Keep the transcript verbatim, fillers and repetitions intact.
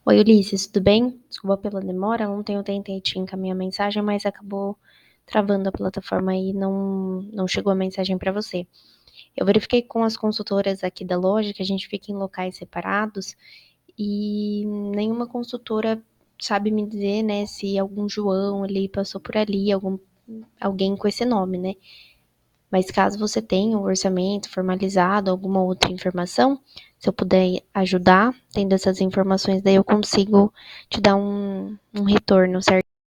Oi, Ulisses, tudo bem? Desculpa pela demora. Ontem eu tentei te encaminhar a mensagem, mas acabou travando a plataforma e não, não chegou a mensagem para você. Eu verifiquei com as consultoras aqui da loja que a gente fica em locais separados e nenhuma consultora sabe me dizer, né, se algum João ali passou por ali, algum, alguém com esse nome, né? Mas caso você tenha um orçamento formalizado, alguma outra informação, se eu puder ajudar, tendo essas informações, daí eu consigo te dar um, um retorno, certo?